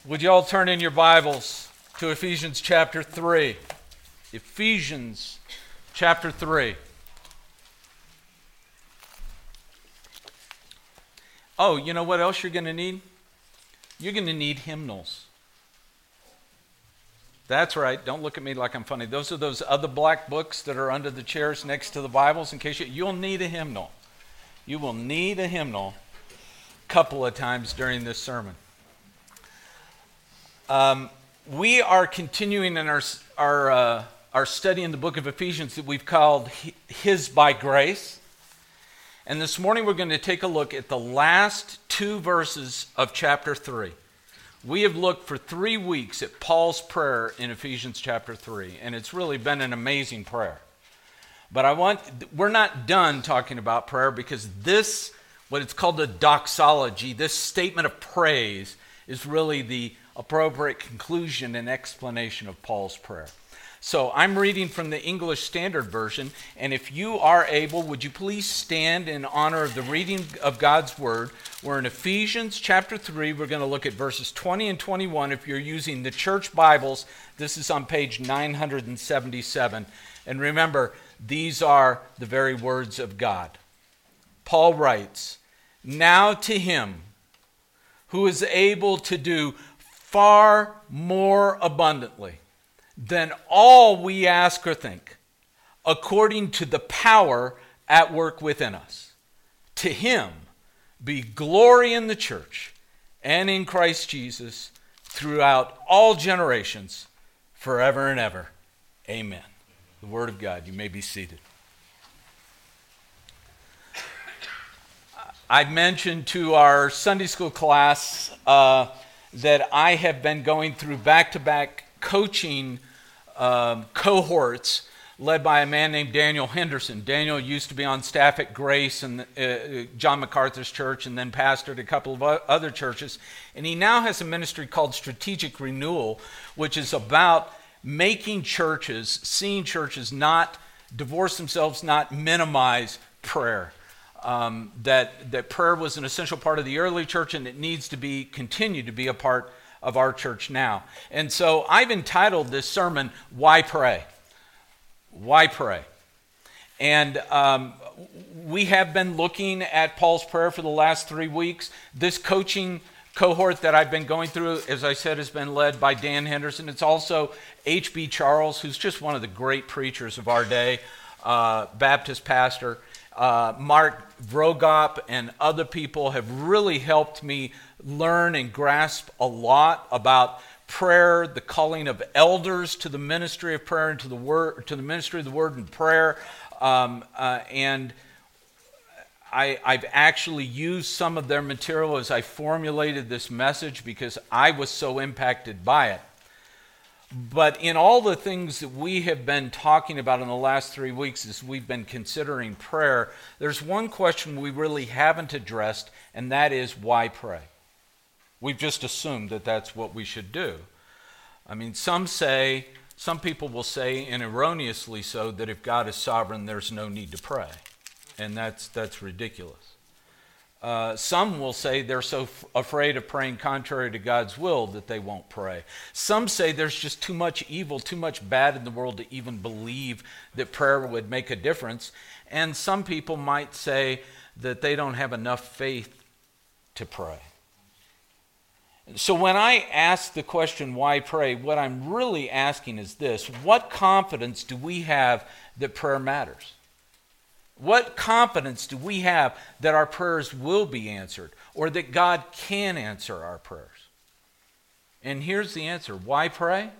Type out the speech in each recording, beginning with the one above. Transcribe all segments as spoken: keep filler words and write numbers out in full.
Would you all turn in your Bibles to Ephesians chapter three? Ephesians chapter three. Oh, you know what else you're going to need? You're going to need hymnals. That's right. Don't look at me like I'm funny. Those are those other black books that are under the chairs next to the Bibles. In case you, you'll need a hymnal. You will need a hymnal a couple of times during this sermon. Um, we are continuing in our our uh, our study in the book of Ephesians that we've called His by Grace. And this morning we're going to take a look at the last two verses of chapter three. We have looked for three weeks at Paul's prayer in Ephesians chapter three, and it's really been an amazing prayer. But I want we're not done talking about prayer, because this, what it's called a doxology, this statement of praise, is really the appropriate conclusion and explanation of Paul's prayer. So I'm reading from the English Standard Version, and if you are able, would you please stand in honor of the reading of God's Word? We're in Ephesians chapter three. We're going to look at verses twenty and twenty-one. If you're using the church Bibles, this is on page nine hundred seventy-seven. And remember, these are the very words of God. Paul writes, "Now to him who is able to do far more abundantly than all we ask or think, according to the power at work within us. To him be glory in the church and in Christ Jesus throughout all generations, forever and ever. Amen." The word of God. You may be seated. I mentioned to our Sunday school class uh, that I have been going through back-to-back coaching um, cohorts led by a man named Daniel Henderson. Daniel used to be on staff at Grace and uh, John MacArthur's church, and then pastored a couple of other churches. And he now has a ministry called Strategic Renewal, which is about making churches, seeing churches not divorce themselves, not minimize prayer. Um, that, that prayer was an essential part of the early church, and it needs to be continue to be a part of our church now. And so I've entitled this sermon, Why Pray? Why Pray? And um, we have been looking at Paul's prayer for the last three weeks. This coaching cohort that I've been going through, as I said, has been led by Dan Henderson. It's also H B Charles, who's just one of the great preachers of our day, uh, Baptist pastor. Uh, Mark Vrogop and other people have really helped me learn and grasp a lot about prayer, the calling of elders to the ministry of prayer and to the word, to the ministry of the word and prayer. Um, uh, and I, I've actually used some of their material as I formulated this message, because I was so impacted by it. But in all the things that we have been talking about in the last three weeks as we've been considering prayer, there's one question we really haven't addressed, and that is, why pray? We've just assumed that that's what we should do. I mean, some say, some people will say, and erroneously so, that if God is sovereign, there's no need to pray. And that's that's ridiculous. Uh, some will say they're so f- afraid of praying contrary to God's will that they won't pray. Some say there's just too much evil, too much bad in the world to even believe that prayer would make a difference. And some people might say that they don't have enough faith to pray. So when I ask the question, why pray, what I'm really asking is this: what confidence do we have that prayer matters? What confidence do we have that our prayers will be answered, or that God can answer our prayers? And here's the answer. Why pray?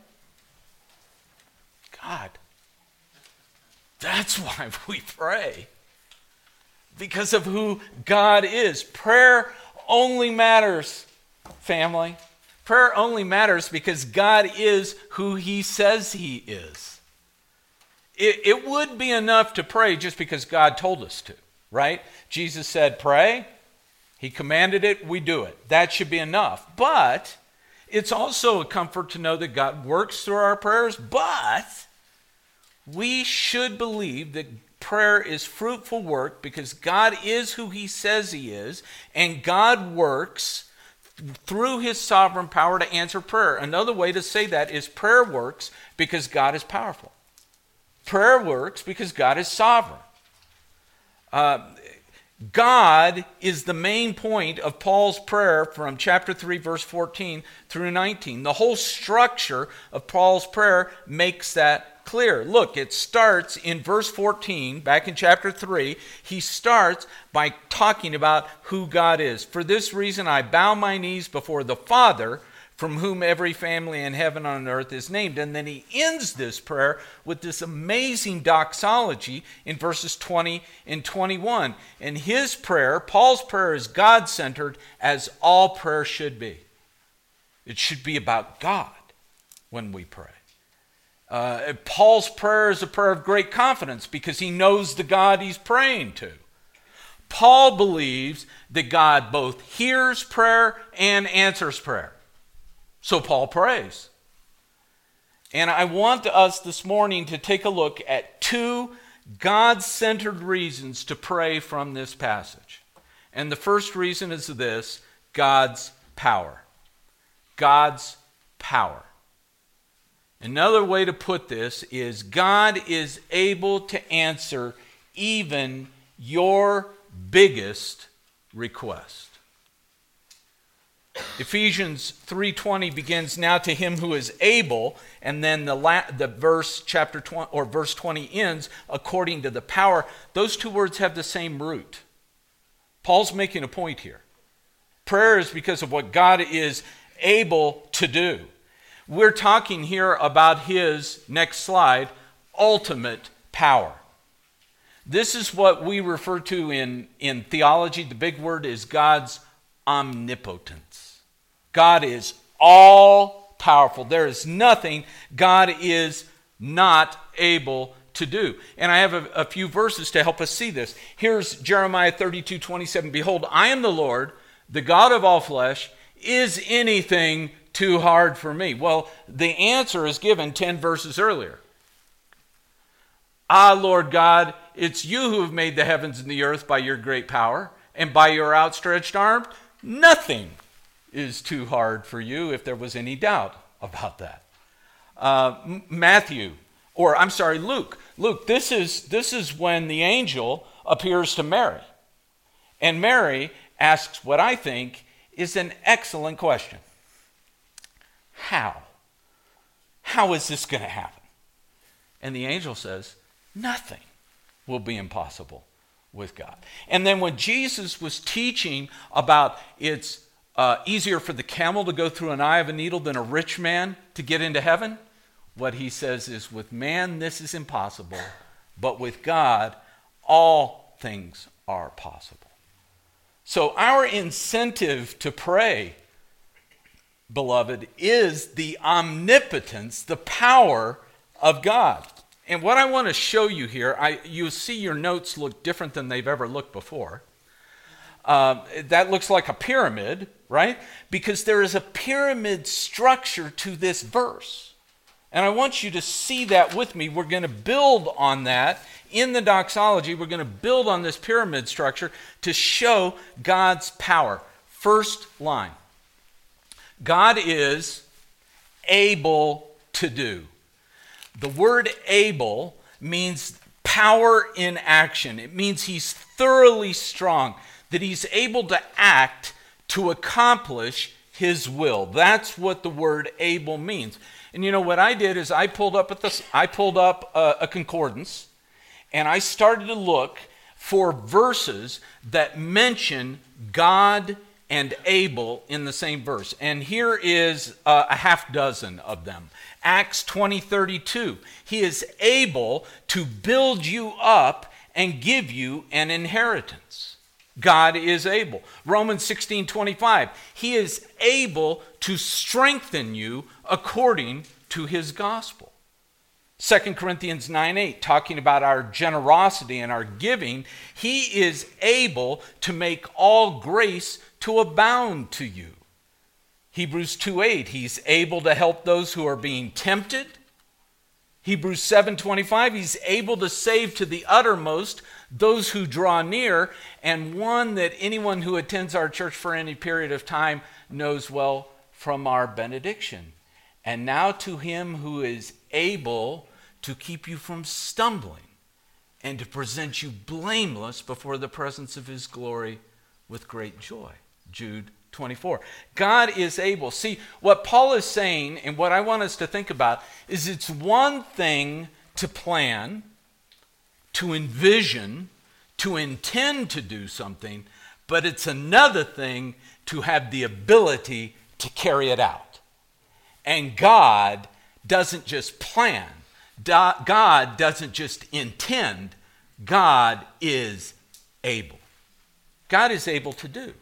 God. That's why we pray. Because of who God is. Prayer only matters, family. Prayer only matters because God is who He says He is. It, it would be enough to pray just because God told us to, right? Jesus said, pray. He commanded it. We do it. That should be enough. But it's also a comfort to know that God works through our prayers. But we should believe that prayer is fruitful work because God is who He says He is, and God works through his sovereign power to answer prayer. Another way to say that is prayer works because God is powerful. Prayer works because God is sovereign. Uh, God is the main point of Paul's prayer from chapter three, verse fourteen through nineteen. The whole structure of Paul's prayer makes that clear. Look, it starts in verse fourteen, back in chapter three. He starts by talking about who God is. For this reason I bow my knees before the Father, from whom every family in heaven and on earth is named. And then he ends this prayer with this amazing doxology in verses twenty and twenty-one. And his prayer, Paul's prayer, is God-centered, as all prayer should be. It should be about God when we pray. Uh, Paul's prayer is a prayer of great confidence because he knows the God he's praying to. Paul believes that God both hears prayer and answers prayer. So Paul prays. And I want us this morning to take a look at two God-centered reasons to pray from this passage. And the first reason is this: God's power. God's power. Another way to put this is God is able to answer even your biggest request. Ephesians three twenty begins, now to him who is able, and then the la- the verse chapter twenty or verse twenty ends according to the power. Those two words have the same root. Paul's making a point here. Prayer is because of what God is able to do. We're talking here about his, next slide, ultimate power. This is what we refer to in, in theology. The big word is God's omnipotence. God is all powerful. There is nothing God is not able to do. And I have a, a few verses to help us see this. Here's Jeremiah thirty-two twenty-seven. Behold, I am the Lord, the God of all flesh. Is anything too hard for me? Well, the answer is given ten verses earlier. Ah, Lord God, it's you who have made the heavens and the earth by your great power, and by your outstretched arm. Nothing is too hard for you, if there was any doubt about that. Uh, Matthew, or I'm sorry, Luke. Luke, this is, this is when the angel appears to Mary. And Mary asks what I think is an excellent question. How? How is this going to happen? And the angel says, nothing will be impossible with God. And then when Jesus was teaching about it's uh, easier for the camel to go through an eye of a needle than a rich man to get into heaven, what he says is, with man this is impossible, but with God all things are possible. So our incentive to pray, beloved, is the omnipotence, the power of God. And what I want to show you here, I, you see your notes look different than they've ever looked before. Uh, that looks like a pyramid, right? Because there is a pyramid structure to this verse. And I want you to see that with me. We're going to build on that in the doxology. We're going to build on this pyramid structure to show God's power. First line. God is able to do. The word able means power in action. It means he's thoroughly strong, that he's able to act to accomplish his will. That's what the word able means. And you know what I did is I pulled up at this, I pulled up a, a concordance, and I started to look for verses that mention God and able in the same verse. And here is uh, a half dozen of them. Acts twenty thirty-two. He is able to build you up and give you an inheritance. God is able. Romans sixteen twenty-five. He is able to strengthen you according to his gospel. Second Corinthians nine eight, talking about our generosity and our giving. He is able to make all grace to abound to you. Hebrews two eight, he's able to help those who are being tempted. Hebrews seven twenty-five, he's able to save to the uttermost those who draw near. And one that anyone who attends our church for any period of time knows well from our benediction. And now to him who is able to keep you from stumbling and to present you blameless before the presence of his glory with great joy. Jude twenty-four. God is able. See, what Paul is saying, and what I want us to think about, is it's one thing to plan, to envision, to intend to do something, but it's another thing to have the ability to carry it out. And God doesn't just plan. God doesn't just intend. God is able. God is able to do.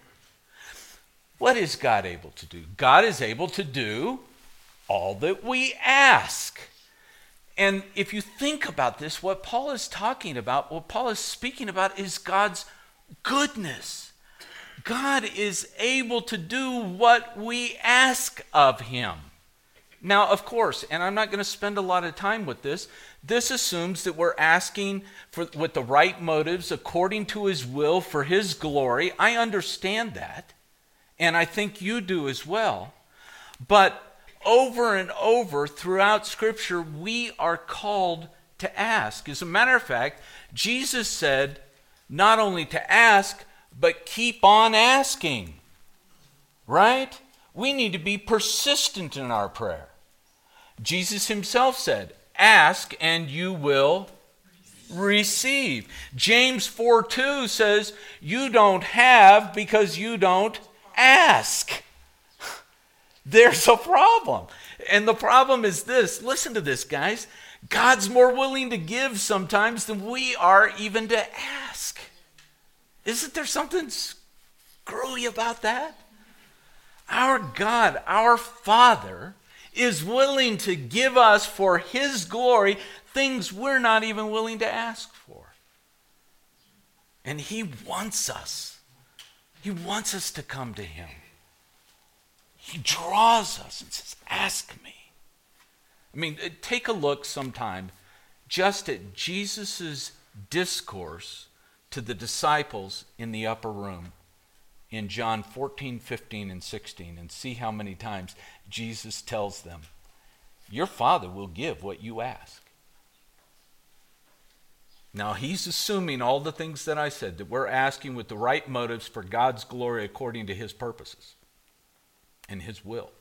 What is God able to do? God is able to do all that we ask. And if you think about this, what Paul is talking about, what Paul is speaking about is God's goodness. God is able to do what we ask of him. Now, of course, and I'm not going to spend a lot of time with this, this assumes that we're asking for, with the right motives according to his will for his glory. I understand that, and I think you do as well. But over and over throughout Scripture, we are called to ask. As a matter of fact, Jesus said not only to ask, but keep on asking. Right? We need to be persistent in our prayer. Jesus himself said, ask and you will receive. James four two says, you don't have because you don't ask. There's a problem. And the problem is this. Listen to this, guys. God's more willing to give sometimes than we are even to ask. Isn't there something screwy about that? Our God, our Father, is willing to give us for his glory things we're not even willing to ask for. And he wants us. He wants us to come to him. He draws us and says, ask me. I mean, take a look sometime just at Jesus' discourse to the disciples in the upper room in John fourteen, fifteen, and sixteen, and see how many times Jesus tells them, your Father will give what you ask. Now, he's assuming all the things that I said, that we're asking with the right motives for God's glory according to his purposes and his will.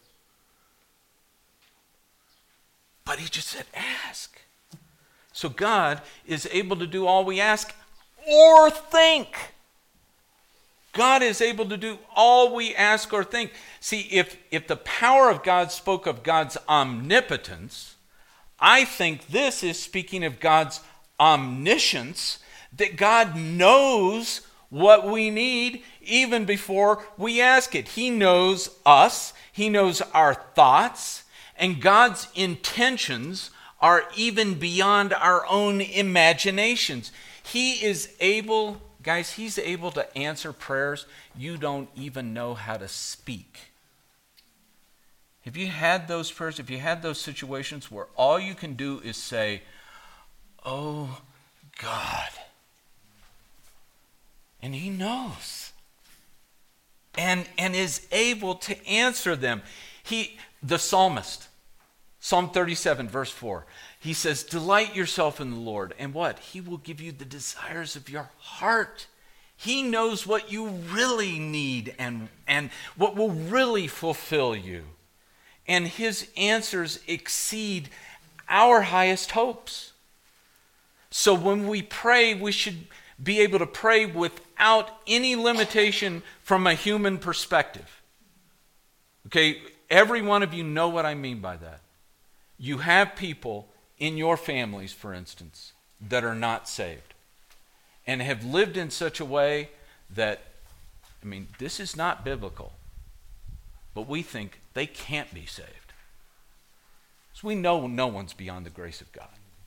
But he just said, ask. So God is able to do all we ask or think. God is able to do all we ask or think. See, if, if the power of God spoke of God's omnipotence, I think this is speaking of God's omniscience, that God knows what we need even before we ask it. He knows us. He knows our thoughts. And God's intentions are even beyond our own imaginations. He is able... Guys, he's able to answer prayers you don't even know how to speak. Have you had those prayers? Have you had those situations where all you can do is say, oh, God. And he knows. And, and is able to answer them. He, the psalmist, Psalm thirty-seven, verse four, he says, delight yourself in the Lord. And what? He will give you the desires of your heart. He knows what you really need and, and what will really fulfill you. And his answers exceed our highest hopes. So when we pray, we should be able to pray without any limitation from a human perspective. Okay, every one of you know what I mean by that. You have people in your families, for instance, that are not saved and have lived in such a way that, I mean, this is not biblical, but we think they can't be saved. So we know no one's beyond the grace of God.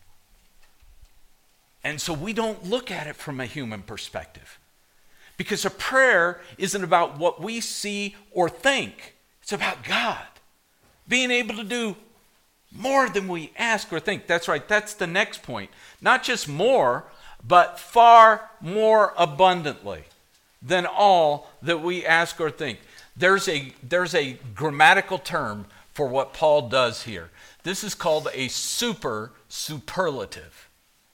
And so we don't look at it from a human perspective, because a prayer isn't about what we see or think. It's about God being able to do more than we ask or think. That's right. That's the next point. Not just more, but far more abundantly than all that we ask or think. there's a, there's a grammatical term for what Paul does here. This is called a super superlative.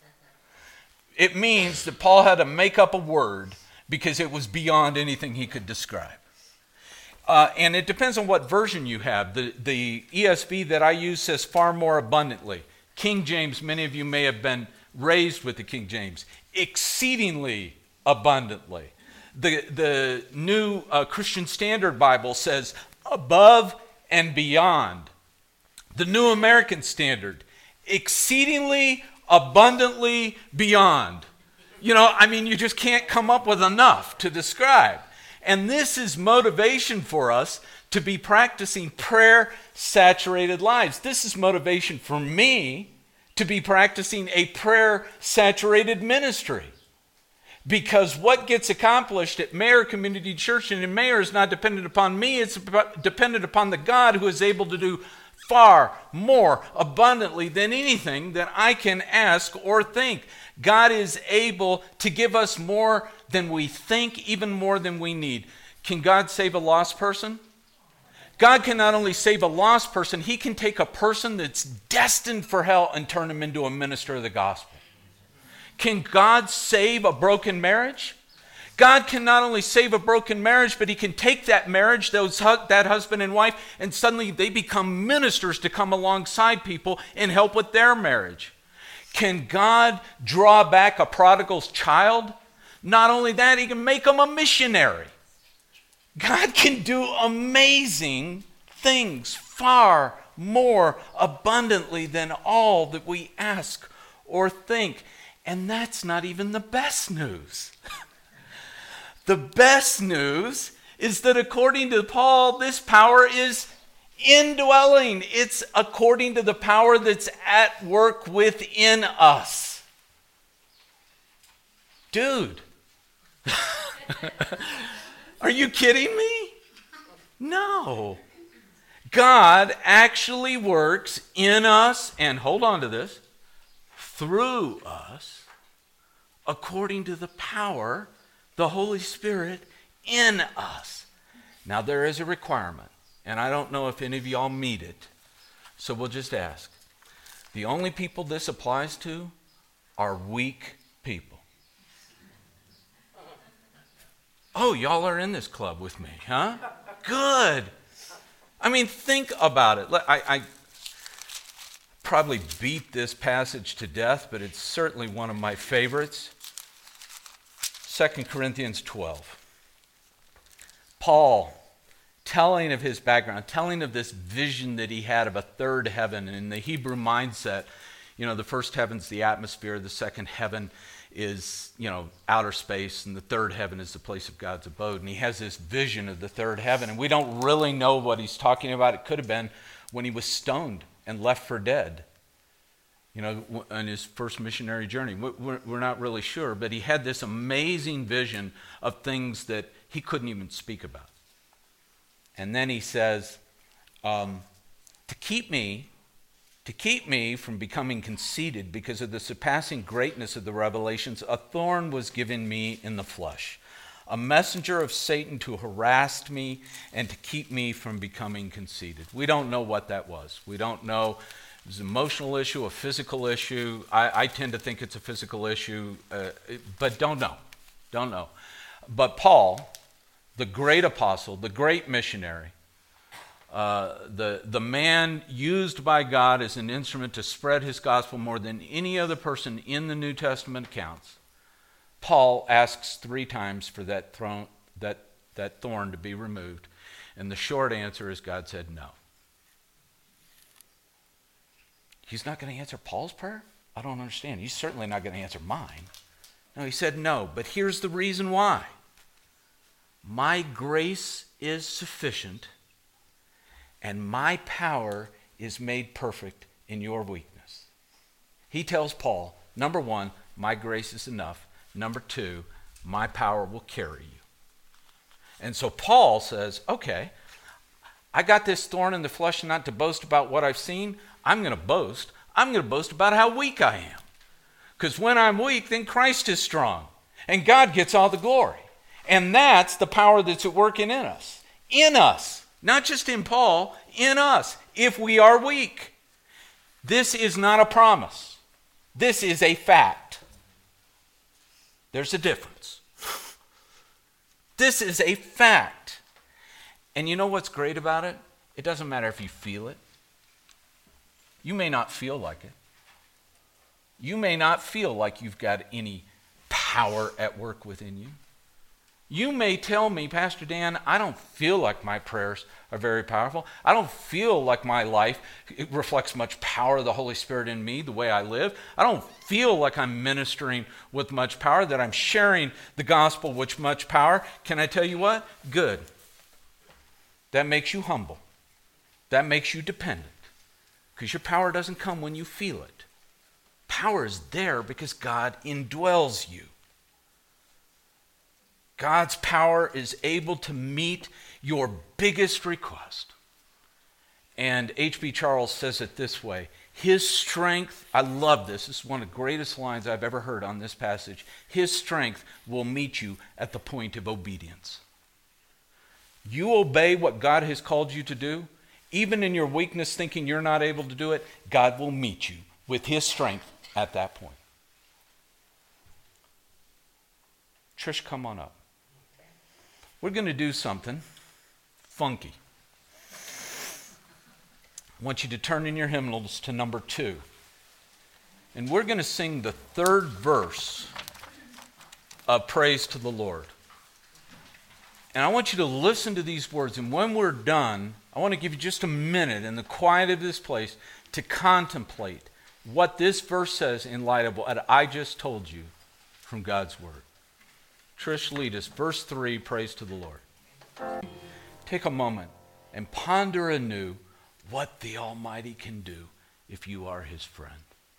It means that Paul had to make up a word because it was beyond anything he could describe. Uh, and it depends on what version you have. The, the E S V that I use says far more abundantly. King James, many of you may have been raised with the King James, exceedingly abundantly. The, the New uh, Christian Standard Bible says above and beyond. The New American Standard, exceedingly abundantly beyond. You know, I mean, you just can't come up with enough to describe. And this is motivation for us to be practicing prayer-saturated lives. This is motivation for me to be practicing a prayer-saturated ministry. Because what gets accomplished at Mayer Community Church and in Mayer is not dependent upon me, it's dependent upon the God who is able to do far more abundantly than anything that I can ask or think. God is able to give us more than we think, even more than we need. Can God save a lost person? God can not only save a lost person, he can take a person that's destined for hell and turn him into a minister of the gospel. Can God save a broken marriage? God can not only save a broken marriage, but he can take that marriage, those that husband and wife, and suddenly they become ministers to come alongside people and help with their marriage. Can God draw back a prodigal's child? Not only that, he can make them a missionary. God can do amazing things far more abundantly than all that we ask or think. And that's not even the best news. The best news is that according to Paul, this power is indwelling. It's according to the power that's at work within us. Dude. Are you kidding me? No. God actually works in us, and hold on to this, through us, according to the power, the Holy Spirit in us. Now there is a requirement, and I don't know if any of y'all meet it, so we'll just ask. The only people this applies to are weak people. Oh, y'all are in this club with me, huh? Good. I mean, think about it. I, I probably beat this passage to death, but it's certainly one of my favorites. Second Corinthians twelve. Paul, telling of his background, telling of this vision that he had of a third heaven. And in the Hebrew mindset, you know, the first heaven's the atmosphere, the second heaven is, you know, outer space, and the third heaven is the place of God's abode. And he has this vision of the third heaven, and we don't really know what he's talking about. It could have been when he was stoned and left for dead, you know, on his first missionary journey. We're not really sure, but he had this amazing vision of things that he couldn't even speak about. And then he says, um, to keep me To keep me from becoming conceited because of the surpassing greatness of the revelations, a thorn was given me in the flesh, a messenger of Satan to harass me and to keep me from becoming conceited. We don't know what that was. We don't know. It was an emotional issue, a physical issue. I, I tend to think it's a physical issue, uh, but don't know. Don't know. But Paul, the great apostle, the great missionary, Uh, the, the man used by God as an instrument to spread his gospel more than any other person in the New Testament accounts, Paul asks three times for that, throne, that, that thorn to be removed. And the short answer is God said no. He's not going to answer Paul's prayer? I don't understand. He's certainly not going to answer mine. No, he said no, but here's the reason why. My grace is sufficient, and my power is made perfect in your weakness. He tells Paul, number one, my grace is enough. Number two, my power will carry you. And so Paul says, okay, I got this thorn in the flesh not to boast about what I've seen. I'm going to boast. I'm going to boast about how weak I am. Because when I'm weak, then Christ is strong. And God gets all the glory. And that's the power that's at work in us. in us. Not just in Paul, in us, if we are weak. This is not a promise. This is a fact. There's a difference. This is a fact. And you know what's great about it? It doesn't matter if you feel it. You may not feel like it. You may not feel like you've got any power at work within you. You may tell me, Pastor Dan, I don't feel like my prayers are very powerful. I don't feel like my life it reflects much power of the Holy Spirit in me, the way I live. I don't feel like I'm ministering with much power, that I'm sharing the gospel with much power. Can I tell you what? Good. That makes you humble. That makes you dependent. Because your power doesn't come when you feel it. Power is there because God indwells you. God's power is able to meet your biggest request. And H B Charles says it this way. His strength, I love this. This is one of the greatest lines I've ever heard on this passage. His strength will meet you at the point of obedience. You obey what God has called you to do, even in your weakness thinking you're not able to do it, God will meet you with his strength at that point. Trish, come on up. We're going to do something funky. I want you to turn in your hymnals to number two. And we're going to sing the third verse of Praise to the Lord. And I want you to listen to these words. And when we're done, I want to give you just a minute in the quiet of this place to contemplate what this verse says in light of what I just told you from God's Word. Trish, lead us. Verse three, praise to the Lord. Take a moment and ponder anew what the Almighty can do if you are his friend.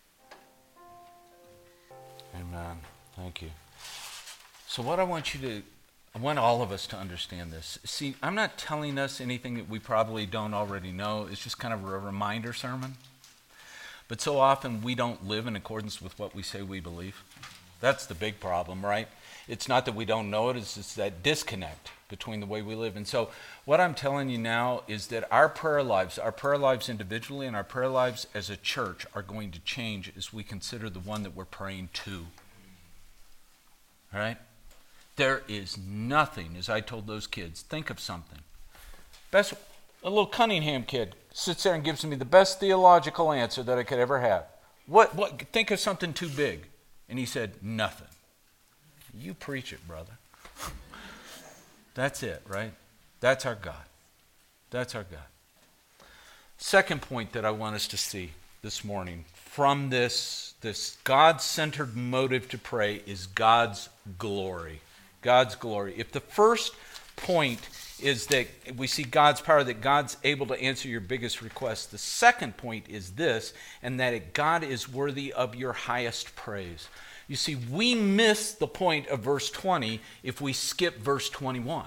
Amen. Thank you. So what I want you to, I want all of us to understand this. See, I'm not telling us anything that we probably don't already know. It's just kind of a reminder sermon. But so often we don't live in accordance with what we say we believe. That's the big problem, right? It's not that we don't know it, it's just that disconnect between the way we live. And so what I'm telling you now is that our prayer lives, our prayer lives individually and our prayer lives as a church are going to change as we consider the one that we're praying to. All right? There is nothing, as I told those kids, think of something. Best, a little Cunningham kid sits there and gives me the best theological answer that I could ever have. What? What? Think of something too big. And he said, nothing. You preach it, brother. That's it, right? That's our God. That's our God. Second point that I want us to see this morning from this, this God-centered motive to pray is God's glory. God's glory. If the first point is that we see God's power, that God's able to answer your biggest requests, the second point is this, and that God is worthy of your highest praise. You see, we miss the point of verse twenty if we skip verse twenty-one.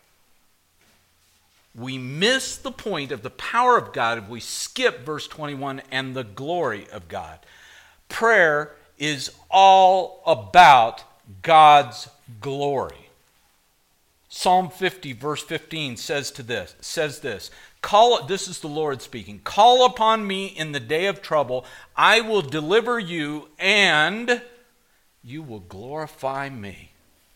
We miss the point of the power of God if we skip verse twenty-one and the glory of God. Prayer is all about God's glory. Psalm fifty, verse fifteen says to this, says this, Call, this is the Lord speaking, call upon me in the day of trouble, I will deliver you, and you will glorify me.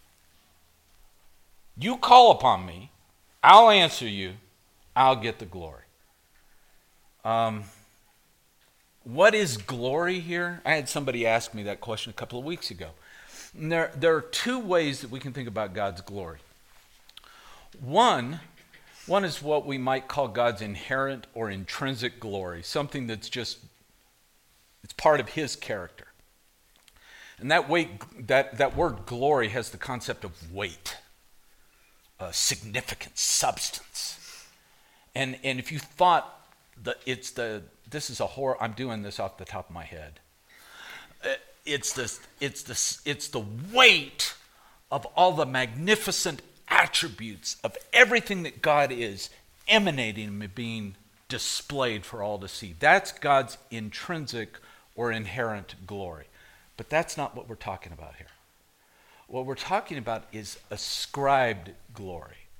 You call upon me, I'll answer you, I'll get the glory. Um, what is glory here? I had somebody ask me that question a couple of weeks ago. And there, there are two ways that we can think about God's glory. One, one is what we might call God's inherent or intrinsic glory, something that's just, it's part of his character. And that weight, that, that word glory has the concept of weight, uh, significance, substance. And and if you thought that it's the, this is a horror, I'm doing this off the top of my head. It's this, it's this, it's the weight of all the magnificent attributes of everything that God is emanating and being displayed for all to see. That's God's intrinsic or inherent glory. But that's not what we're talking about here. What we're talking about is ascribed glory.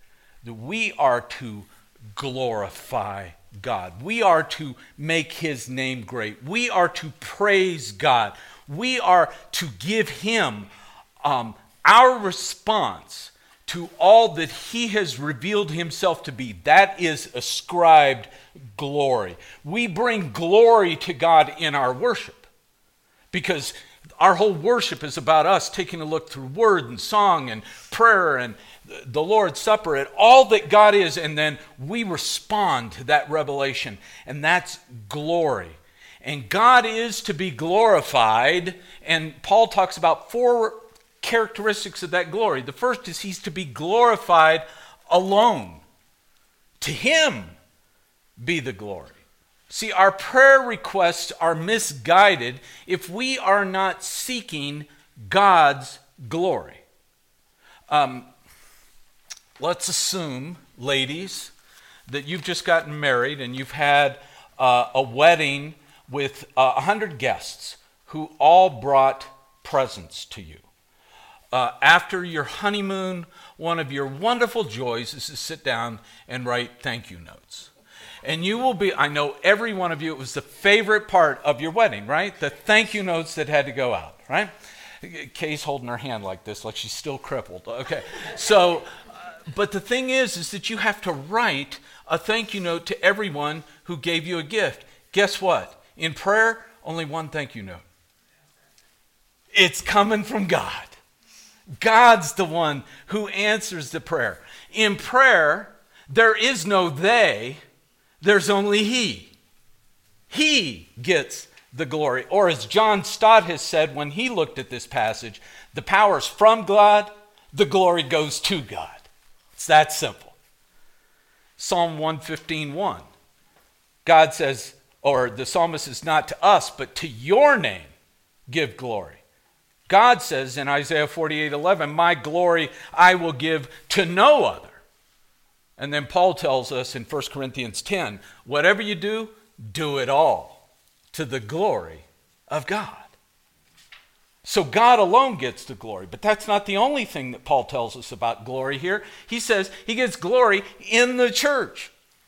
that we are to glorify God. We are to make his name great. We are to praise God. We are to give him um, our response to all that he has revealed himself to be. That is ascribed glory. We bring glory to God in our worship, because our whole worship is about us taking a look through word and song and prayer and the Lord's Supper at all that God is, and then we respond to that revelation, and that's glory. And God is to be glorified, and Paul talks about four characteristics of that glory. The first is he's to be glorified alone. To him be the glory. See, our prayer requests are misguided if we are not seeking God's glory. Um, let's assume, ladies, that you've just gotten married and you've had uh, a wedding with uh, one hundred guests who all brought presents to you. Uh, after your honeymoon, one of your wonderful joys is to sit down and write thank you notes. And you will be, I know every one of you, it was the favorite part of your wedding, right? The thank you notes that had to go out, right? Kay's holding her hand like this, like she's still crippled. Okay, so, uh, but the thing is, is that you have to write a thank you note to everyone who gave you a gift. Guess what? In prayer, only one thank you note. It's coming from God. God's the one who answers the prayer. In prayer, there is no they, there's only he. He gets the glory. Or as John Stott has said when he looked at this passage, the power's from God, the glory goes to God. It's that simple. Psalm one fifteen, one. God says, or the psalmist says, not to us, but to your name give glory. God says in Isaiah forty-eight, eleven, my glory I will give to no other. And then Paul tells us in First Corinthians ten, whatever you do, do it all to the glory of God. So God alone gets the glory, but that's not the only thing that Paul tells us about glory here. He says he gets glory in the church.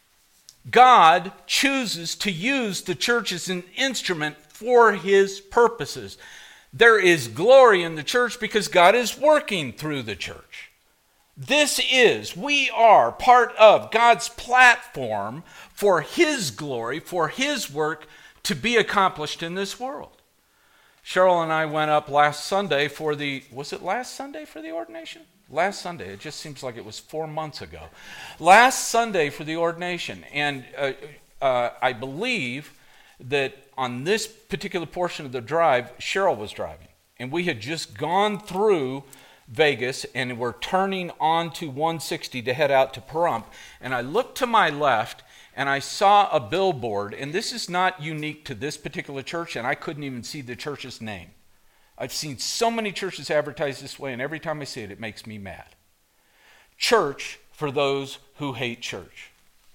God chooses to use the church as an instrument for his purposes. There is glory in the church because God is working through the church. This is, we are part of God's platform for his glory, for his work to be accomplished in this world. Cheryl and I went up last Sunday for the, was it last Sunday for the ordination? Last Sunday. It just seems like it was four months ago. Last Sunday for the ordination. And uh, uh, I believe that on this particular portion of the drive, Cheryl was driving. And we had just gone through Vegas and we're turning onto one sixty to head out to Pahrump. And I looked to my left and I saw a billboard. And this is not unique to this particular church, and I couldn't even see the church's name. I've seen so many churches advertised this way, and every time I see it, it makes me mad. Church for those who hate church.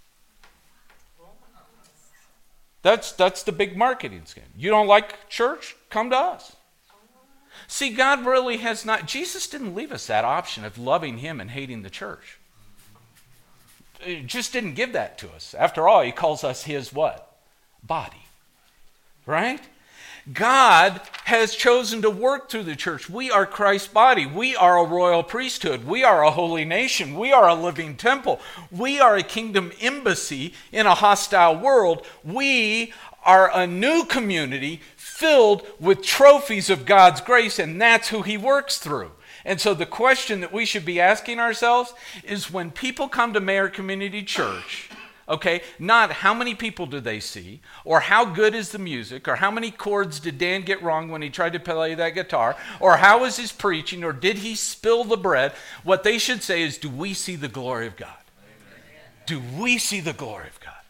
That's, that's the big marketing scheme. You don't like church? Come to us. See, God really has not, Jesus didn't leave us that option of loving him and hating the church. He just didn't give that to us. After all, he calls us his what? Body. Right? God has chosen to work through the church. We are Christ's body. We are a royal priesthood. We are a holy nation. We are a living temple. We are a kingdom embassy in a hostile world. We are a new community filled with trophies of God's grace, and that's who he works through. And so the question that we should be asking ourselves is, when people come to Mayor Community Church, okay, not how many people do they see, or how good is the music, or how many chords did Dan get wrong when he tried to play that guitar, or how is his preaching, or did he spill the bread? What they should say is, do we see the glory of God? Amen. Do we see the glory of God?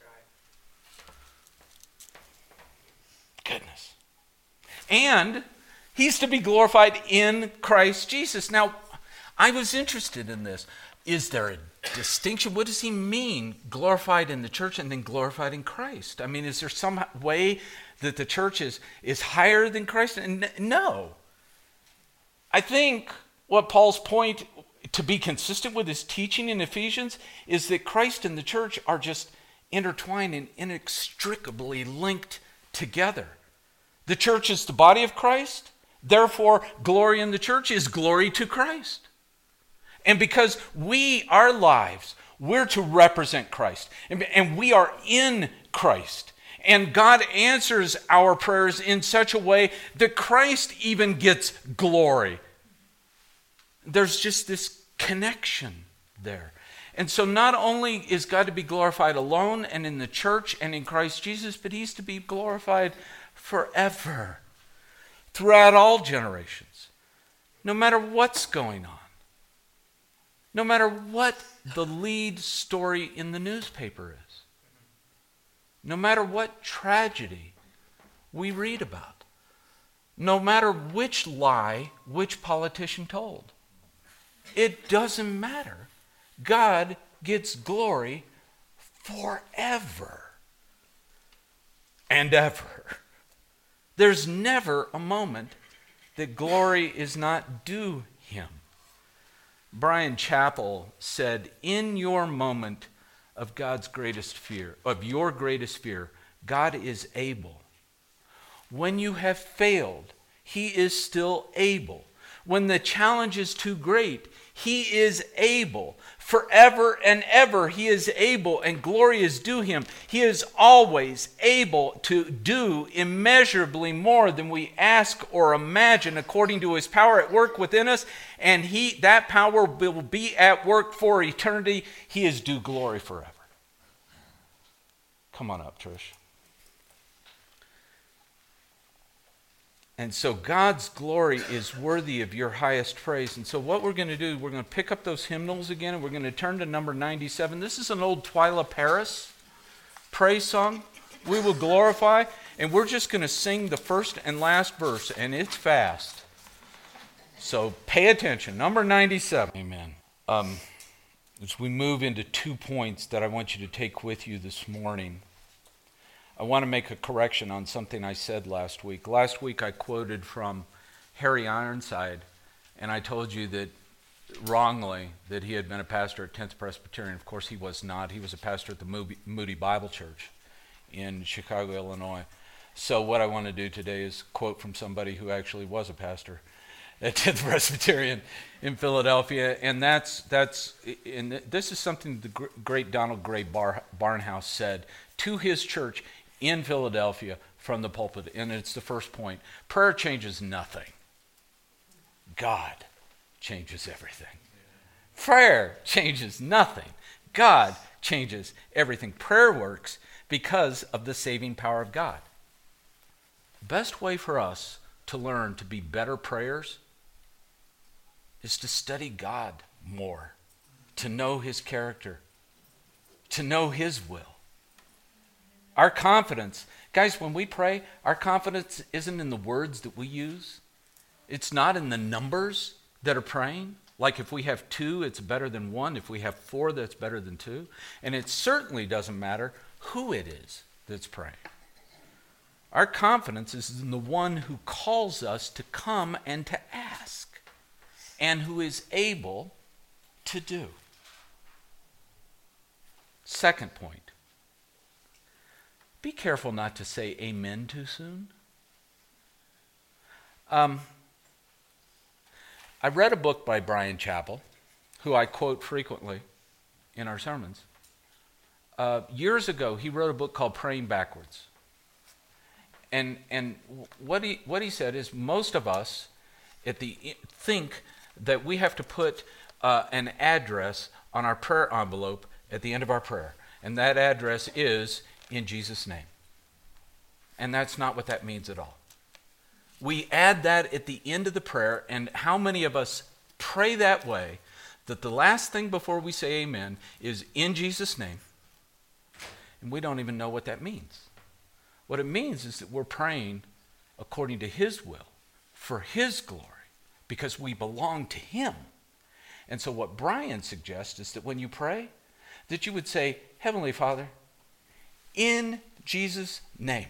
That's right. Goodness. And he's to be glorified in Christ Jesus. Now, I was interested in this. Is there a distinction? What does he mean, glorified in the church and then glorified in Christ? I mean, is there some way that the church is, is higher than Christ? And no. I think what Paul's point to be consistent with his teaching in Ephesians is that Christ and the church are just intertwined and inextricably linked together. The church is the body of Christ. Therefore, glory in the church is glory to Christ. And because we, our lives, we're to represent Christ. And, and we are in Christ. And God answers our prayers in such a way that Christ even gets glory. There's just this connection there. And so not only is God to be glorified alone and in the church and in Christ Jesus, but he's to be glorified forever, throughout all generations, no matter what's going on, no matter what the lead story in the newspaper is, no matter what tragedy we read about, no matter which lie which politician told. It doesn't matter. God gets glory forever and ever. There's never a moment that glory is not due him. Bryan Chapell said, in your moment of God's greatest fear, of your greatest fear, God is able. When you have failed, he is still able. When the challenge is too great, he is able. Forever and ever he is able, and glory is due him. He is always able to do immeasurably more than we ask or imagine according to his power at work within us, and he that power will be at work for eternity. He is due glory forever. Come on up, Trish. And so God's glory is worthy of your highest praise. And so what we're going to do, we're going to pick up those hymnals again, and we're going to turn to number ninety-seven. This is an old Twyla Paris praise song. We will glorify, and we're just going to sing the first and last verse, and it's fast. So pay attention. Number ninety-seven. Amen. Um, as we move into two points that I want you to take with you this morning, I want to make a correction on something I said last week. Last week I quoted from Harry Ironside, and I told you that wrongly that he had been a pastor at tenth Presbyterian. Of course he was not. He was a pastor at the Moody Bible Church in Chicago, Illinois. So what I want to do today is quote from somebody who actually was a pastor at tenth Presbyterian in Philadelphia, and that's that's and this is something the great Donald Gray Bar, Barnhouse said to his church in Philadelphia from the pulpit, and it's the first point. Prayer changes nothing. God changes everything. Prayer changes nothing. God changes everything. Prayer works because of the saving power of God. The best way for us to learn to be better prayers is to study God more, to know his character, to know his will. Our confidence, guys, when we pray, our confidence isn't in the words that we use. It's not in the numbers that are praying. Like if we have two, it's better than one. If we have four, that's better than two. And it certainly doesn't matter who it is that's praying. Our confidence is in the one who calls us to come and to ask, and who is able to do. Second point. Be careful not to say amen too soon. Um, I read a book by Bryan Chapell, who I quote frequently in our sermons. Uh, years ago, he wrote a book called Praying Backwards. And and what he what he said is most of us at the think that we have to put uh, an address on our prayer envelope at the end of our prayer, and that address is in Jesus' name. And that's not what that means at all. We add that at the end of the prayer, and how many of us pray that way, that the last thing before we say amen is in Jesus' name, and we don't even know what that means. What it means is that we're praying according to his will, for his glory, because we belong to him. And so what Bryan suggests is that when you pray, that you would say, Heavenly Father, in Jesus' name.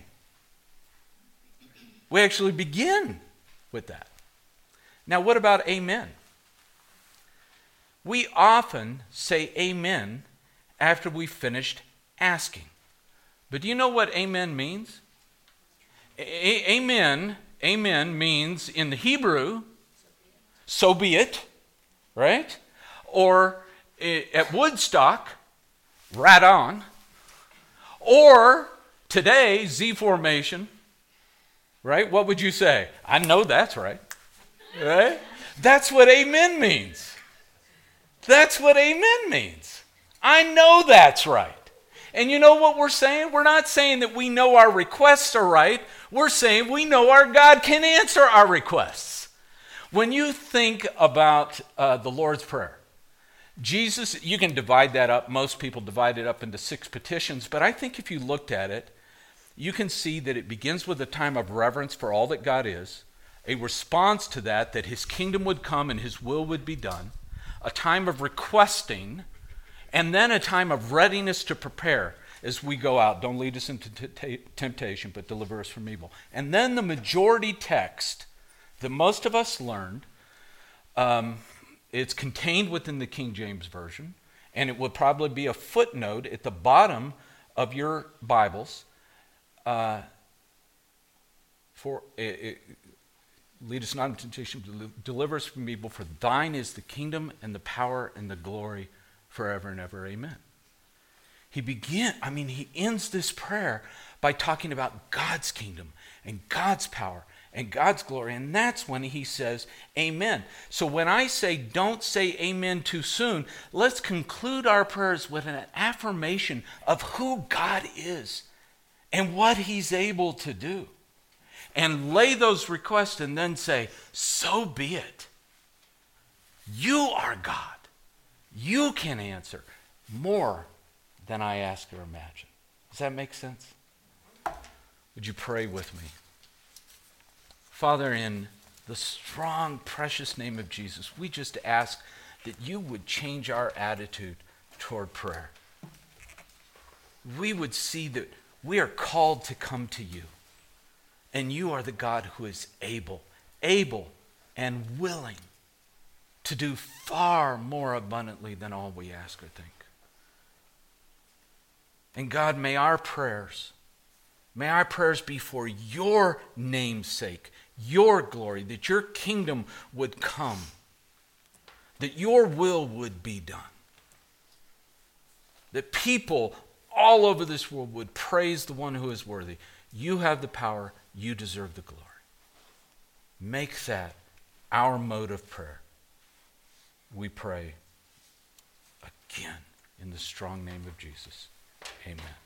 We actually begin with that. Now, what about amen? We often say amen after we've finished asking. But do you know what amen means? A- amen, amen means in the Hebrew, so be it, right? Or at Woodstock, right on. Or today, Z formation, right? What would you say? I know that's right, right? That's what amen means. That's what amen means. I know that's right. And you know what we're saying? We're not saying that we know our requests are right. We're saying we know our God can answer our requests. When you think about uh, the Lord's Prayer, Jesus, you can divide that up. Most people divide it up into six petitions. But I think if you looked at it, you can see that it begins with a time of reverence for all that God is, a response to that, that his kingdom would come and his will would be done, a time of requesting, and then a time of readiness to prepare as we go out. Don't lead us into t- temptation, but deliver us from evil. And then the majority text that most of us learned, um, it's contained within the King James Version, and it would probably be a footnote at the bottom of your Bibles. Uh, for it, it, lead us not into temptation, deliver us from evil, for thine is the kingdom and the power and the glory forever and ever. Amen. He begin, I mean, he ends this prayer by talking about God's kingdom and God's power and God's glory, and that's when he says amen. So when I say don't say amen too soon, let's conclude our prayers with an affirmation of who God is and what he's able to do. And lay those requests and then say, so be it. You are God. You can answer more than I ask or imagine. Does that make sense? Would you pray with me? Father, in the strong, precious name of Jesus, we just ask that you would change our attitude toward prayer. We would see that we are called to come to you. And you are the God who is able, able and willing to do far more abundantly than all we ask or think. And God, may our prayers, may our prayers be for your name's sake, your glory, that your kingdom would come, that your will would be done, that people all over this world would praise the one who is worthy. You have the power. You deserve the glory. Make that our mode of prayer. We pray again in the strong name of Jesus. Amen.